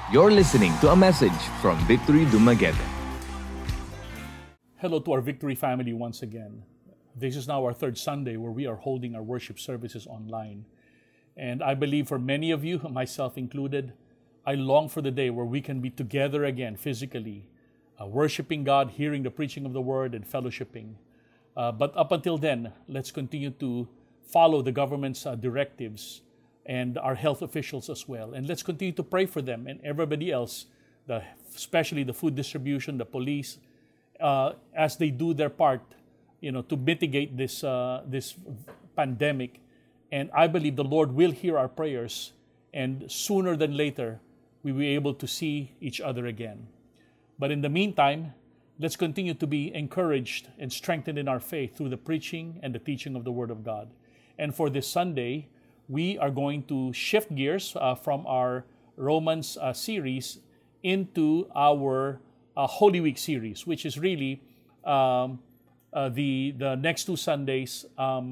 You're listening to a message from Victory Dumaguete. Hello to our Victory family once again. This is now our third Sunday where we are holding our worship services online. And I believe for many of you, myself included, I long for the day where we can be together again physically, worshiping God, hearing the preaching of the Word, and fellowshipping. But up until then, let's continue to follow the government's directives and our health officials as well. And let's continue to pray for them and everybody else, especially the food distribution, the police, as they do their part, to mitigate this pandemic. And I believe the Lord will hear our prayers, and sooner than later, we will be able to see each other again. But in the meantime, let's continue to be encouraged and strengthened in our faith through the preaching and the teaching of the Word of God. And for this Sunday, we are going to shift gears from our Romans series into our Holy Week series, which is really the next two Sundays,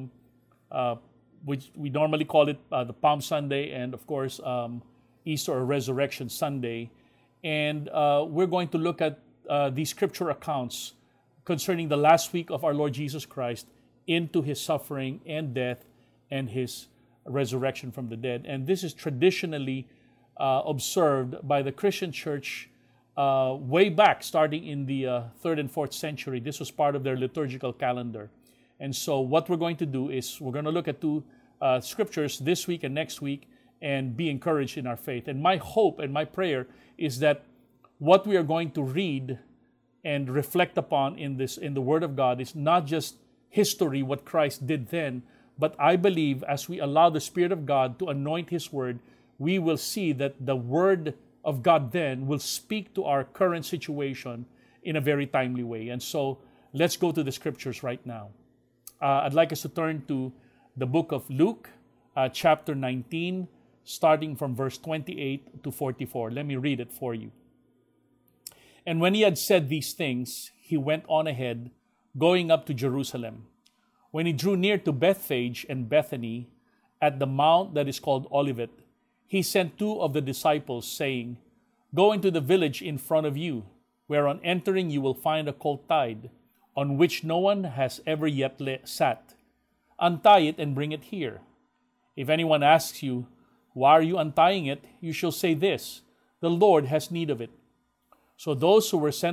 which we normally call it the Palm Sunday and, of course, Easter or Resurrection Sunday. And we're going to look at these scripture accounts concerning the last week of our Lord Jesus Christ into His suffering and death and His resurrection from the dead. And this is traditionally observed by the Christian church way back, starting in the 3rd and 4th century. This was part of their liturgical calendar. And so what we're going to do is we're going to look at two scriptures this week and next week and be encouraged in our faith. And my hope and my prayer is that what we are going to read and reflect upon in the Word of God is not just history, what Christ did then, but I believe as we allow the Spirit of God to anoint His Word, we will see that the Word of God then will speak to our current situation in a very timely way. And so let's go to the scriptures right now. I'd like us to turn to the book of Luke, chapter 19, starting from verse 28 to 44. Let me read it for you. And when He had said these things, He went on ahead, going up to Jerusalem. When He drew near to Bethphage and Bethany, at the mount that is called Olivet, He sent two of the disciples, saying, Go into the village in front of you, where on entering you will find a colt tied, on which no one has ever yet sat. Untie it and bring it here. If anyone asks you, Why are you untying it? You shall say this, The Lord has need of it. So those who were went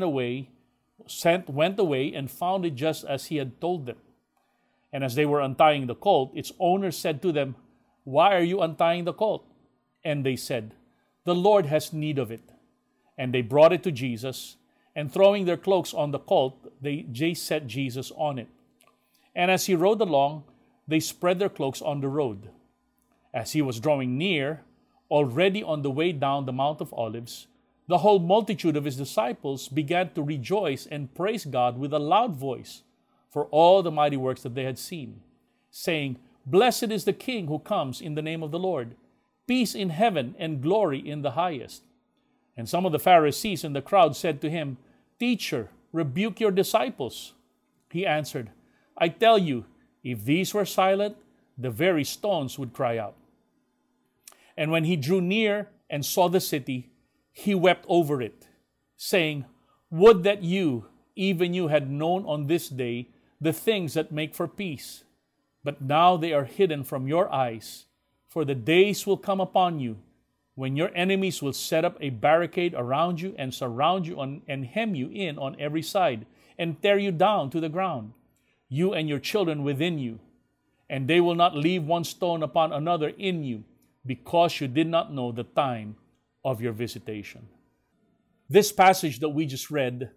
away and found it just as He had told them. And as they were untying the colt, its owner said to them, Why are you untying the colt? And they said, The Lord has need of it. And they brought it to Jesus, and throwing their cloaks on the colt, they set Jesus on it. And as He rode along, they spread their cloaks on the road. As He was drawing near, already on the way down the Mount of Olives, the whole multitude of His disciples began to rejoice and praise God with a loud voice for all the mighty works that they had seen, saying, Blessed is the King who comes in the name of the Lord. Peace in heaven and glory in the highest. And some of the Pharisees in the crowd said to Him, Teacher, rebuke your disciples. He answered, I tell you, if these were silent, the very stones would cry out. And when He drew near and saw the city, He wept over it, saying, Would that you, even you, had known on this day the things that make for peace. But now they are hidden from your eyes. For the days will come upon you when your enemies will set up a barricade around you and surround you and hem you in on every side and tear you down to the ground, you and your children within you. And they will not leave one stone upon another in you, because you did not know the time of your visitation. This passage that we just read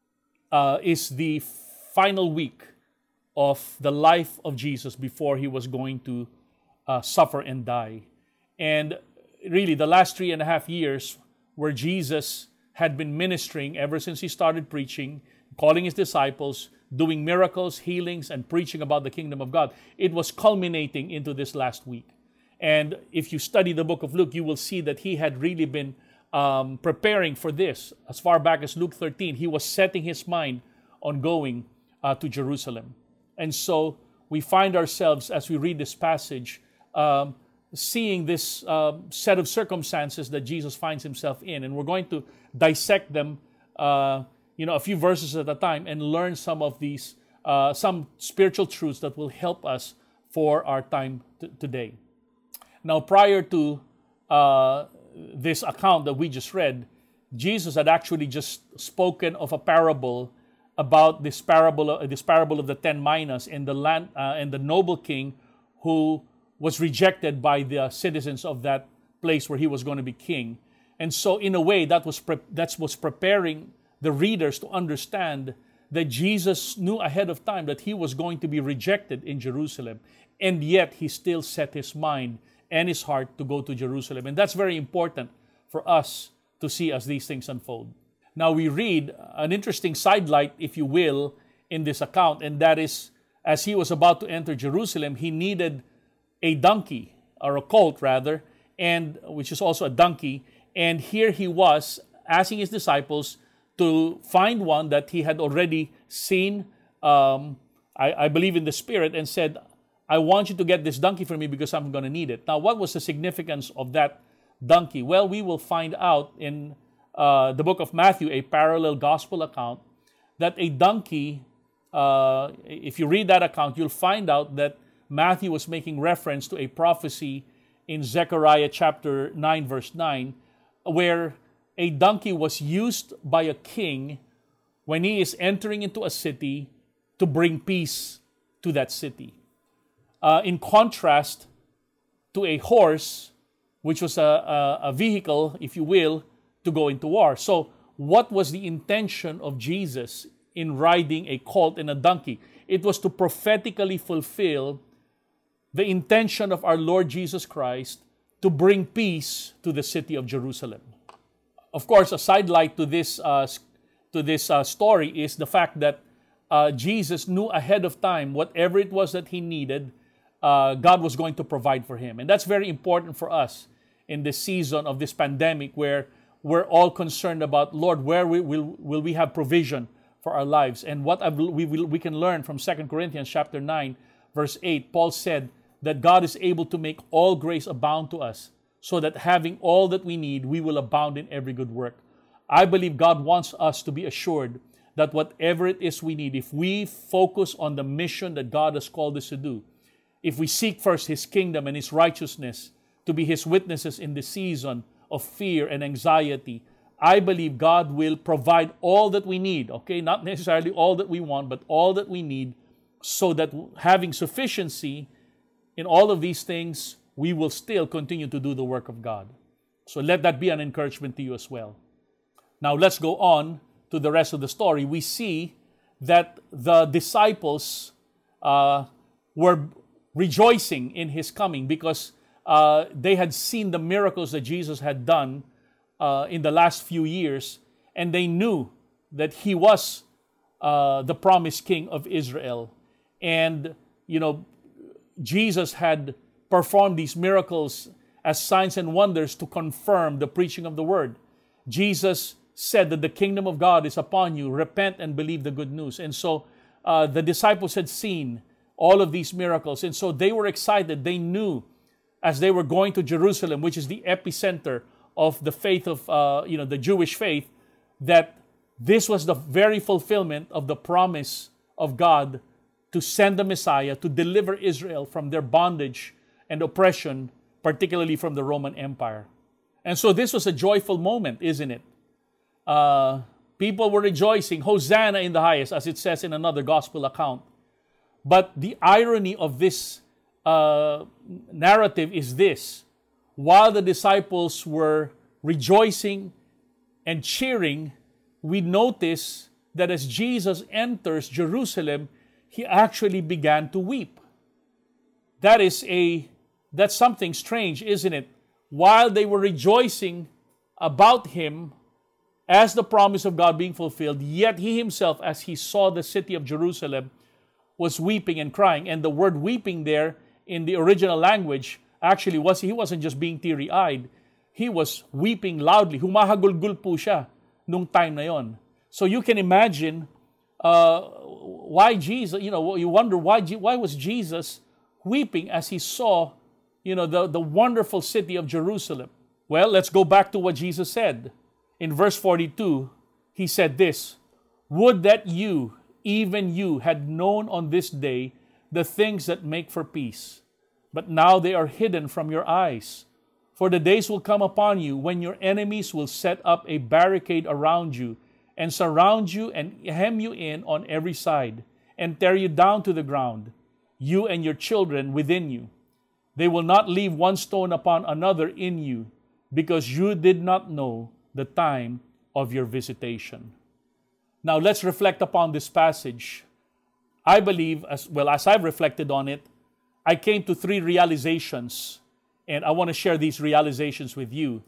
is the final week of the life of Jesus before He was going to suffer and die. And really, the last 3.5 years where Jesus had been ministering ever since He started preaching, calling His disciples, doing miracles, healings, and preaching about the kingdom of God, it was culminating into this last week. And if you study the book of Luke, you will see that He had really been preparing for this. As far back as Luke 13, He was setting His mind on going to Jerusalem. And so we find ourselves, as we read this passage, seeing this set of circumstances that Jesus finds himself in. And we're going to dissect them, a few verses at a time, and learn some of these, some spiritual truths that will help us for our time today. Now, prior to this account that we just read, Jesus had actually just spoken of a parable about this parable of the 10 minas and the land and the noble king who was rejected by the citizens of that place where he was going to be king. And so, in a way, that was preparing the readers to understand that Jesus knew ahead of time that he was going to be rejected in Jerusalem, and yet he still set his mind and his heart to go to Jerusalem. And that's very important for us to see as these things unfold. Now we read an interesting sidelight, if you will, in this account, and that is, as he was about to enter Jerusalem, he needed a donkey, or a colt rather, and which is also a donkey. And here he was asking his disciples to find one that he had already seen, I believe in the Spirit, and said, I want you to get this donkey for me because I'm going to need it. Now, what was the significance of that donkey? Well, we will find out in the book of Matthew, a parallel gospel account, that a donkey, if you read that account, you'll find out that Matthew was making reference to a prophecy in Zechariah chapter 9, verse 9, where a donkey was used by a king when he is entering into a city to bring peace to that city. In contrast to a horse, which was a vehicle, if you will, to go into war. So what was the intention of Jesus in riding a colt and a donkey? It was to prophetically fulfill the intention of our Lord Jesus Christ to bring peace to the city of Jerusalem. Of course, a sidelight to this story is the fact that Jesus knew ahead of time whatever it was that he needed, God was going to provide for him. And that's very important for us in this season of this pandemic, where we're all concerned about, Lord, where will we have provision for our lives? And what we can learn from 2 Corinthians chapter 9, verse 8, Paul said that God is able to make all grace abound to us, so that having all that we need, we will abound in every good work. I believe God wants us to be assured that whatever it is we need, if we focus on the mission that God has called us to do, if we seek first His kingdom and His righteousness to be His witnesses in the season of fear and anxiety, I believe God will provide all that we need, okay? Not necessarily all that we want, but all that we need, so that having sufficiency in all of these things, we will still continue to do the work of God. So let that be an encouragement to you as well. Now let's go on to the rest of the story. We see that the disciples were rejoicing in His coming because they had seen the miracles that Jesus had done in the last few years, and they knew that He was the promised King of Israel. And, Jesus had performed these miracles as signs and wonders to confirm the preaching of the word. Jesus said that the kingdom of God is upon you. Repent and believe the good news. And so the disciples had seen all of these miracles. And so they were excited. They knew as they were going to Jerusalem, which is the epicenter of the faith of, the Jewish faith, that this was the very fulfillment of the promise of God to send the Messiah to deliver Israel from their bondage and oppression, particularly from the Roman Empire. And so this was a joyful moment, isn't it? People were rejoicing, Hosanna in the highest, as it says in another gospel account. But the irony of this narrative is this: while the disciples were rejoicing and cheering, we notice that as Jesus enters Jerusalem, He actually began to weep. That's something strange, isn't it? While they were rejoicing about Him as the promise of God being fulfilled, yet He Himself, as He saw the city of Jerusalem, was weeping and crying. And the word weeping there in the original language actually He wasn't just being teary-eyed. He was weeping loudly. Humahagulgul po siya nung time na yon. So you can imagine why Jesus, you wonder why was Jesus weeping as He saw, the wonderful city of Jerusalem. Well, let's go back to what Jesus said. In verse 42, he said this, "Would that you, even you, had known on this day the things that make for peace. But now they are hidden from your eyes. For the days will come upon you when your enemies will set up a barricade around you and surround you and hem you in on every side and tear you down to the ground, you and your children within you. They will not leave one stone upon another in you, because you did not know the time of your visitation." Now let's reflect upon this passage. I believe, as I've reflected on it, I came to 3 realizations, and I want to share these realizations with you.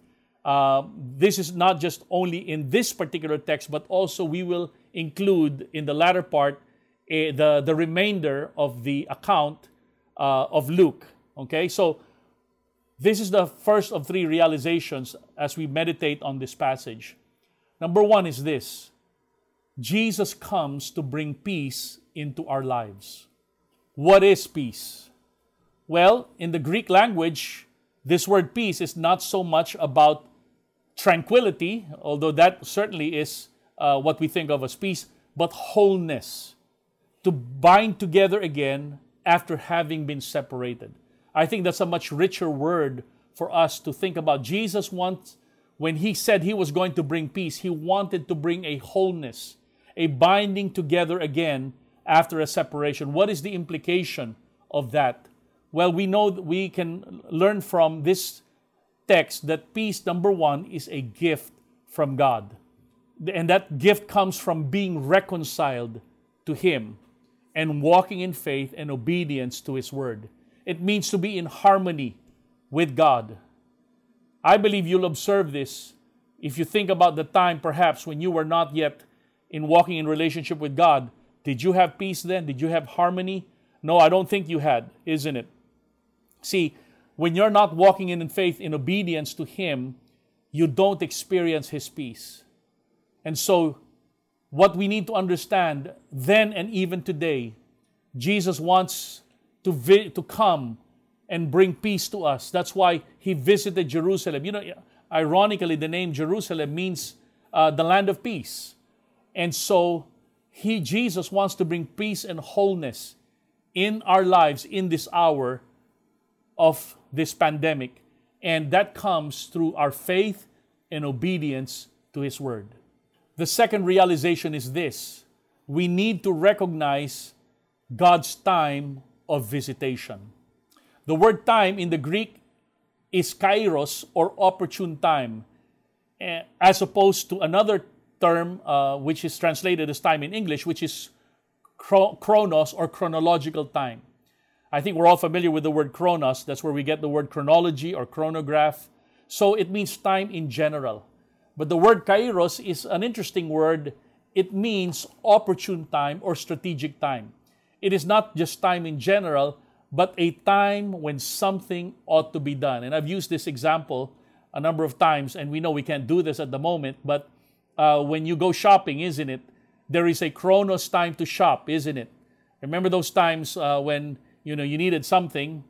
This is not just only in this particular text, but also we will include in the latter part the remainder of the account of Luke. Okay, so this is the first of 3 realizations as we meditate on this passage. Number 1 is this: Jesus comes to bring peace into our lives. What is peace? Well, in the Greek language, this word peace is not so much about tranquility, although that certainly is what we think of as peace, but wholeness, to bind together again after having been separated. I think that's a much richer word for us to think about. Jesus wants, when he said he was going to bring peace, he wanted to bring a wholeness, a binding together again after a separation. What is the implication of that? Well, we know that we can learn from this text that peace, number 1, is a gift from God. And that gift comes from being reconciled to Him and walking in faith and obedience to His Word. It means to be in harmony with God. I believe you'll observe this if you think about the time perhaps when you were not yet in walking in relationship with God. Did you have peace then? Did you have harmony? No, I don't think you had, isn't it? See, when you're not walking in faith, in obedience to Him, you don't experience His peace. And so, what we need to understand then and even today, Jesus wants to come and bring peace to us. That's why He visited Jerusalem. Ironically, the name Jerusalem means the land of peace. And so, Jesus wants to bring peace and wholeness in our lives in this hour of this pandemic. And that comes through our faith and obedience to His Word. The second realization is this: we need to recognize God's time of visitation. The word time in the Greek is kairos, or opportune time, as opposed to another term which is translated as time in English, which is chronos, or chronological time. I think we're all familiar with the word chronos. That's where we get the word chronology or chronograph. So it means time in general. But the word kairos is an interesting word. It means opportune time or strategic time. It is not just time in general, but a time when something ought to be done. And I've used this example a number of times, and we know we can't do this at the moment, but when you go shopping, isn't it? There is a chronos time to shop, isn't it? Remember those times when you needed something,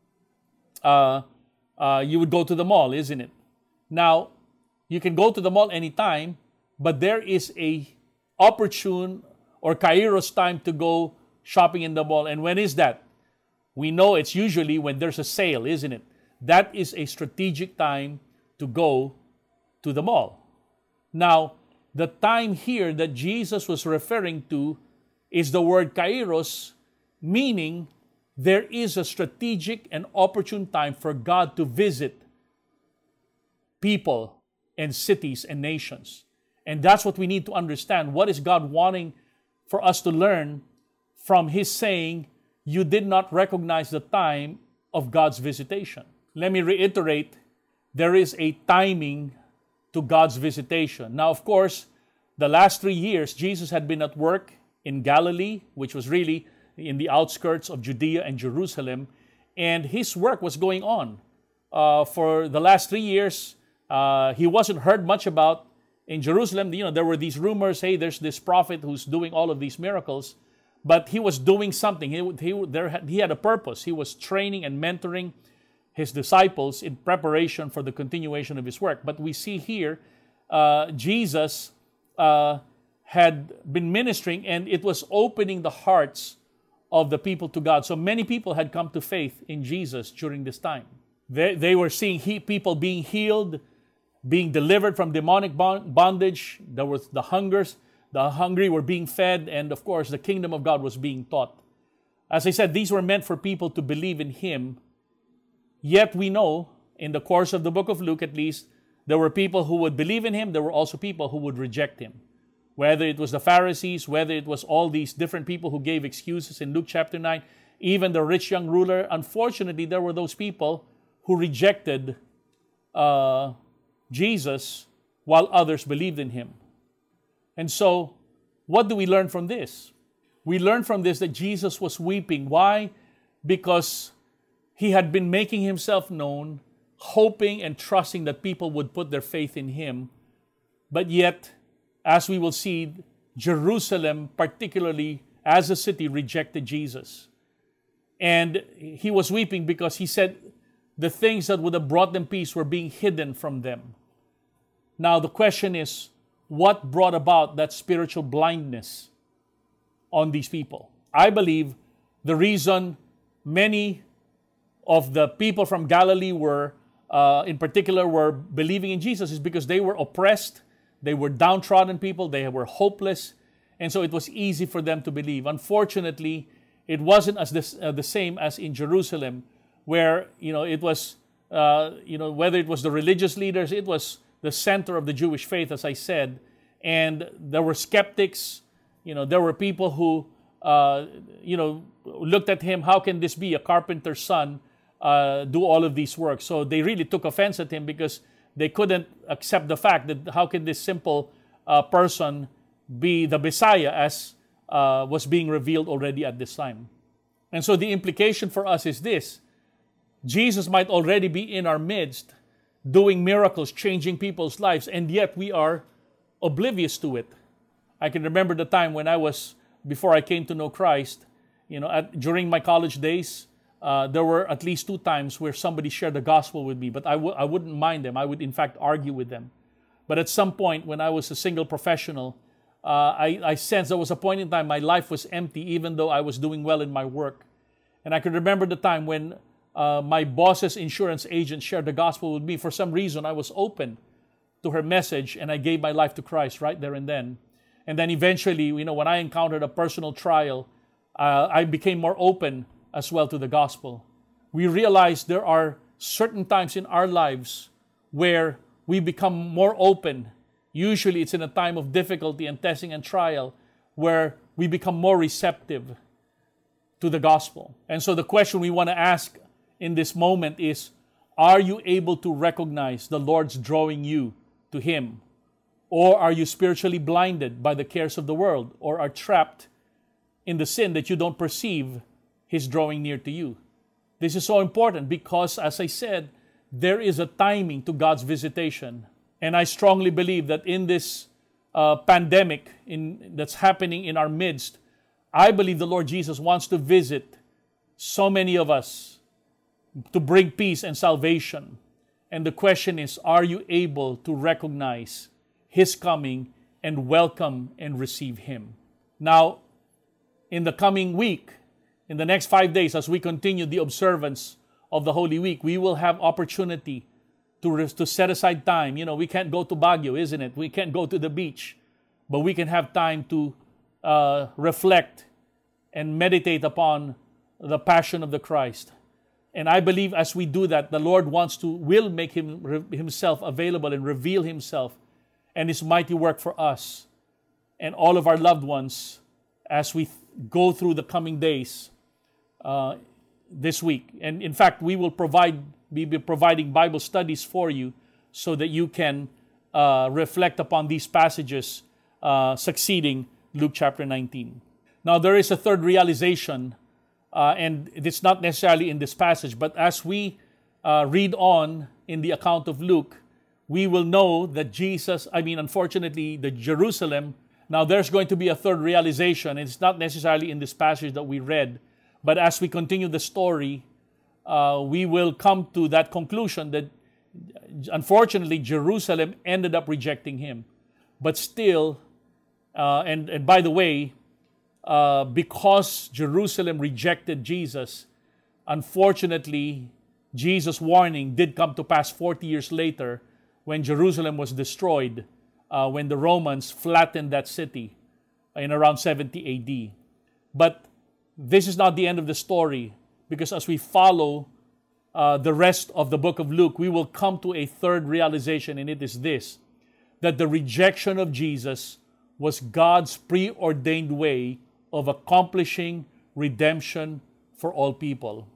you would go to the mall, isn't it? Now, you can go to the mall anytime, but there is a opportune or kairos time to go shopping in the mall. And when is that? We know it's usually when there's a sale, isn't it? That is a strategic time to go to the mall. Now, the time here that Jesus was referring to is the word kairos, meaning there is a strategic and opportune time for God to visit people and cities and nations. And that's what we need to understand. What is God wanting for us to learn from His saying, you did not recognize the time of God's visitation? Let me reiterate, there is a timing to God's visitation. Now, of course, the last 3 years, Jesus had been at work in Galilee, which was really in the outskirts of Judea and Jerusalem, and His work was going on. For the last 3 years, He wasn't heard much about in Jerusalem. There were these rumors, hey, there's this prophet who's doing all of these miracles, but He was doing something. He had a purpose. He was training and mentoring his disciples in preparation for the continuation of his work. But we see here, Jesus had been ministering, and it was opening the hearts of the people to God. So many people had come to faith in Jesus during this time. They were seeing people being healed, being delivered from demonic bondage. There was the hungry were being fed, and of course the kingdom of God was being taught. As I said, these were meant for people to believe in Him. Yet we know, in the course of the book of Luke at least, there were people who would believe in Him, there were also people who would reject Him. Whether it was the Pharisees, whether it was all these different people who gave excuses in Luke chapter 9, even the rich young ruler, unfortunately, there were those people who rejected Jesus while others believed in Him. And so, what do we learn from this? We learn from this that Jesus was weeping. Why? Because He had been making Himself known, hoping and trusting that people would put their faith in Him. But yet, as we will see, Jerusalem, particularly as a city, rejected Jesus. And He was weeping because He said the things that would have brought them peace were being hidden from them. Now, the question is, what brought about that spiritual blindness on these people? I believe the reason many of the people from Galilee in particular were believing in Jesus is because they were oppressed, they were downtrodden people, they were hopeless, and so it was easy for them to believe. Unfortunately, it wasn't the same as in Jerusalem, where it was whether it was the religious leaders, it was the center of the Jewish faith, as I said, and there were skeptics. There were people who looked at Him. How can this be? A carpenter's son do all of these works? So they really took offense at Him because they couldn't accept the fact that how can this simple person be the Messiah as was being revealed already at this time. And so the implication for us is this: Jesus might already be in our midst, doing miracles, changing people's lives, and yet we are oblivious to it. I can remember the time when before I came to know Christ, during my college days, there were at least 2 times where somebody shared the gospel with me, but I wouldn't mind them. I would, in fact, argue with them. But at some point, when I was a single professional, I sensed there was a point in time my life was empty, even though I was doing well in my work. And I can remember the time when my boss's insurance agent shared the gospel with me. For some reason, I was open to her message, and I gave my life to Christ right there and then. And then eventually, when I encountered a personal trial, I became more open as well to the gospel. We realized there are certain times in our lives where we become more open. Usually it's in a time of difficulty and testing and trial where we become more receptive to the gospel. And so the question we want to ask in this moment is, are you able to recognize the Lord's drawing you to Him? Or are you spiritually blinded by the cares of the world, or are trapped in the sin that you don't perceive His drawing near to you? This is so important because, as I said, there is a timing to God's visitation. And I strongly believe that in this pandemic that's happening in our midst, I believe the Lord Jesus wants to visit so many of us to bring peace and salvation. And the question is, are you able to recognize His coming and welcome and receive Him? Now, in the coming week, in the next 5 days, as we continue the observance of the Holy Week, we will have opportunity to set aside time. We can't go to Baguio, isn't it? We can't go to the beach, but we can have time to reflect and meditate upon the passion of the Christ. And I believe as we do that, the Lord will make Himself available and reveal Himself and His mighty work for us and all of our loved ones as we go through the coming days this week. And in fact, we will be providing Bible studies for you so that you can reflect upon these passages succeeding Luke chapter 19. Now, there is a third realization, and it's not necessarily in this passage, but as we read on in the account of Luke, we will know that unfortunately, the Jerusalem, now there's going to be a third realization. It's not necessarily in this passage that we read, but as we continue the story, we will come to that conclusion that unfortunately Jerusalem ended up rejecting him. But still, and by the way, because Jerusalem rejected Jesus, unfortunately, Jesus' warning did come to pass 40 years later when Jerusalem was destroyed, when the Romans flattened that city in around 70 AD. But this is not the end of the story, because as we follow the rest of the book of Luke, we will come to a third realization, and it is this: that the rejection of Jesus was God's preordained way of accomplishing redemption for all people.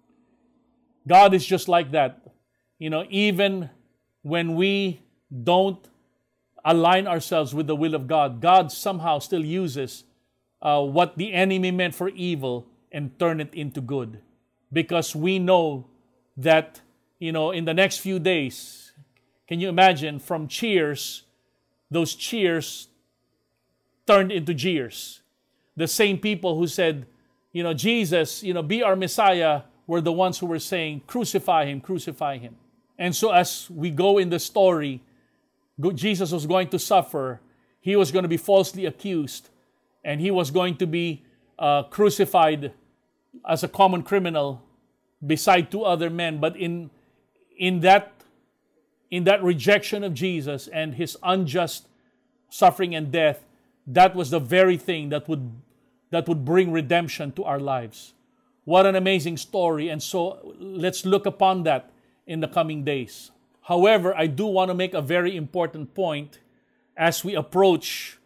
God is just like that. Even when we don't align ourselves with the will of God, God somehow still uses what the enemy meant for evil and turn it into good. Because we know that, in the next few days, can you imagine, from cheers, those cheers turned into jeers. The same people who said, Jesus, be our Messiah, were the ones who were saying, crucify him, crucify him. And so as we go in the story, Jesus was going to suffer. He was going to be falsely accused, and he was going to be crucified as a common criminal beside two other men. But in that rejection of Jesus and his unjust suffering and death, that was the very thing that would bring redemption to our lives. What an amazing story. And so let's look upon that in the coming days. However, I do want to make a very important point as we approach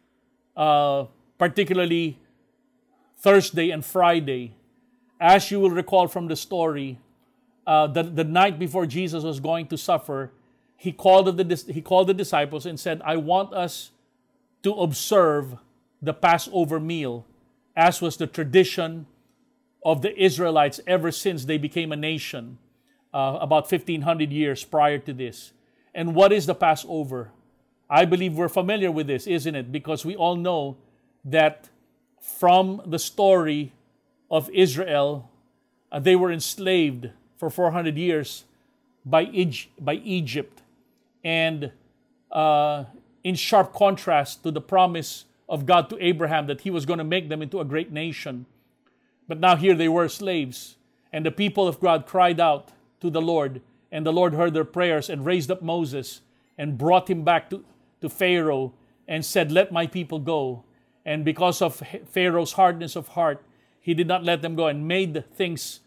particularly Thursday and Friday. As you will recall from the story, the night before Jesus was going to suffer, he called the disciples and said, I want us to observe the Passover meal, as was the tradition of the Israelites ever since they became a nation, about 1,500 years prior to this. And what is the Passover? I believe we're familiar with this, isn't it? Because we all know that from the story of Israel, they were enslaved for 400 years by Egypt. And in sharp contrast to the promise of God to Abraham that he was going to make them into a great nation. But now here they were slaves. And the people of God cried out to the Lord. And the Lord heard their prayers and raised up Moses and brought him back to Pharaoh and said, let my people go. And because of Pharaoh's hardness of heart, he did not let them go and made things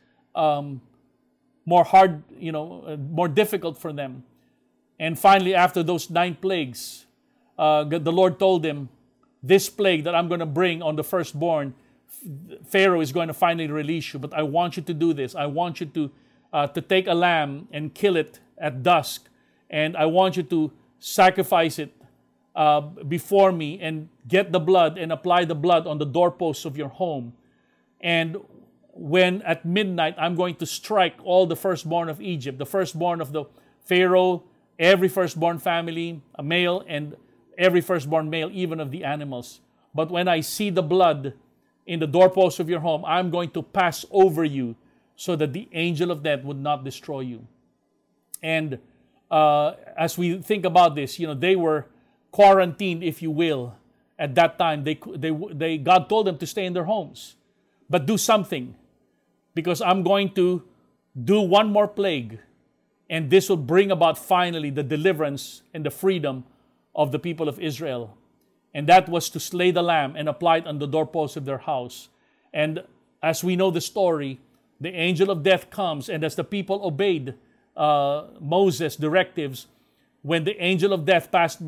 more hard, more difficult for them. And finally, after those 9 plagues, the Lord told him, this plague that I'm going to bring on the firstborn, Pharaoh is going to finally release you. But I want you to do this. I want you to take a lamb and kill it at dusk. And I want you to sacrifice it before me and get the blood and apply the blood on the doorposts of your home. And when at midnight, I'm going to strike all the firstborn of Egypt, the firstborn of the Pharaoh, every firstborn family, a male, and every firstborn male, even of the animals. But when I see the blood in the doorposts of your home, I'm going to pass over you so that the angel of death would not destroy you. And as we think about this, they were quarantined, if you will, at that time. God told them to stay in their homes, but do something, because I'm going to do one more plague, and this will bring about finally the deliverance and the freedom of the people of Israel. And that was to slay the lamb and apply it on the doorposts of their house. And as we know the story, the angel of death comes, and as the people obeyed Moses' directives, when the angel of death passed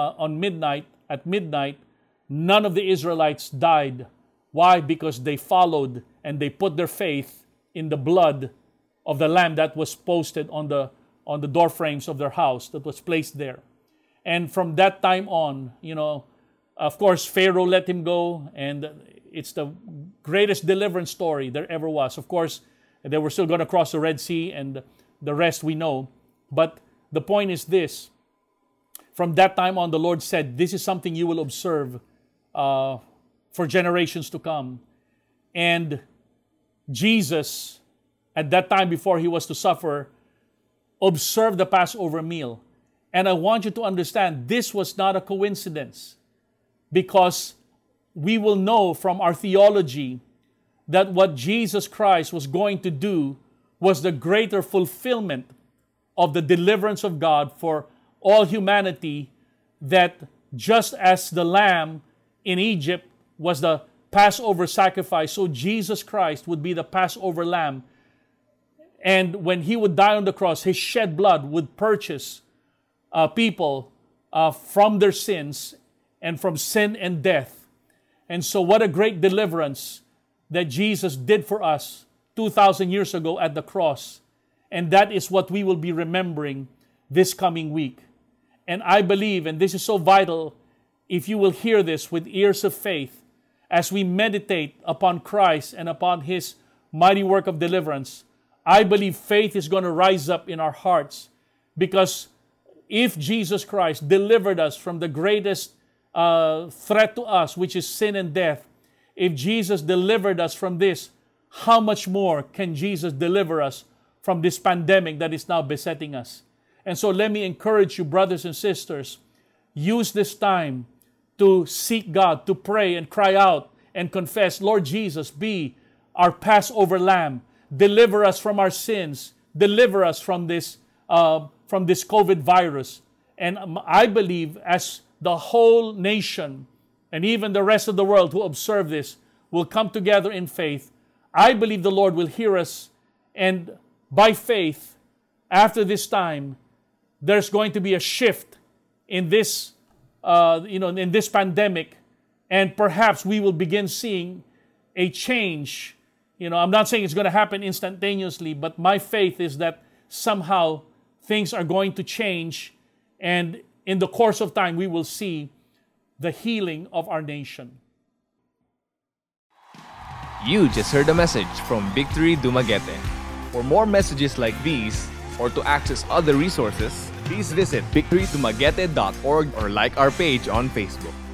at midnight, none of the Israelites died. Why? Because they followed and they put their faith in the blood of the lamb that was posted on the door frames of their house, that was placed there. And from that time on, of course, Pharaoh let him go, and it's the greatest deliverance story there ever was. Of course, they were still going to cross the Red Sea, and the rest we know. But the point is this: from that time on, the Lord said, this is something you will observe for generations to come. And Jesus at that time before he was to suffer, observed the Passover meal. And I want you to understand this was not a coincidence, because we will know from our theology that what Jesus Christ was going to do was the greater fulfillment of the deliverance of God for all humanity, that just as the lamb in Egypt was the Passover sacrifice, so Jesus Christ would be the Passover lamb. And when he would die on the cross, his shed blood would purchase people from their sins and from sin and death. And so what a great deliverance that Jesus did for us 2,000 years ago at the cross. And that is what we will be remembering this coming week. And I believe, and this is so vital, if you will hear this with ears of faith, as we meditate upon Christ and upon his mighty work of deliverance, I believe faith is going to rise up in our hearts. Because if Jesus Christ delivered us from the greatest threat to us, which is sin and death, if Jesus delivered us from this, how much more can Jesus deliver us from this pandemic that is now besetting us? And so let me encourage you, brothers and sisters, use this time to seek God, to pray and cry out and confess, Lord Jesus, be our Passover lamb. Deliver us from our sins. Deliver us from this COVID virus. And I believe as the whole nation and even the rest of the world who observe this will come together in faith, I believe the Lord will hear us. And by faith, after this time, there's going to be a shift in this, in this pandemic, and perhaps we will begin seeing a change. I'm not saying it's going to happen instantaneously, but my faith is that somehow things are going to change, and in the course of time, we will see the healing of our nation. You just heard a message from Victory Dumaguete. For more messages like these, or to access other resources, please visit victorydumaguete.org or like our page on Facebook.